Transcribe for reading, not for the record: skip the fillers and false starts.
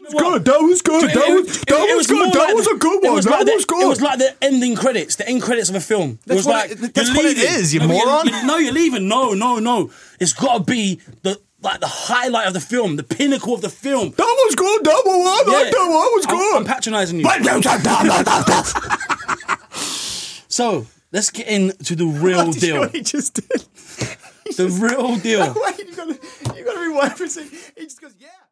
good. That was good. That was good. That was a good one. That was good. It was like the ending credits, the end credits of a film. That's what it is, you moron. You're leaving. No. It's got to be the highlight of the film, the pinnacle of the film. That was good. That one. I like that one. That was good. I'm patronising you. So let's get into the real deal. What he just did. The real deal. Wait, you got to rewind for a second. He just goes, yeah.